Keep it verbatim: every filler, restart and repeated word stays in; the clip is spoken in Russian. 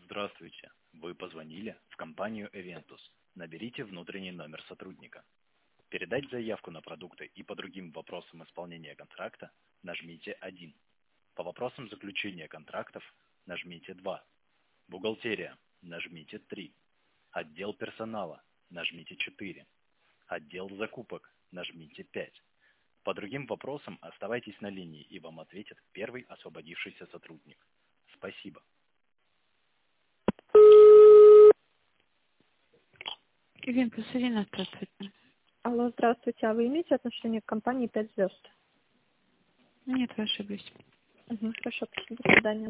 Здравствуйте. Вы позвонили в компанию Eventus. Наберите внутренний номер сотрудника. Передать заявку на продукты и по другим вопросам исполнения контракта нажмите один. По вопросам заключения контрактов нажмите два. Бухгалтерия нажмите три. Отдел персонала нажмите четыре. Отдел закупок нажмите пять. По другим вопросам оставайтесь на линии, и вам ответит первый освободившийся сотрудник. Спасибо. Eventus, Ирина, здравствуйте. Алло, здравствуйте. А вы имеете отношение к компании пять звезд? Нет, вы ошиблись. Угу, хорошо, спасибо, до свидания.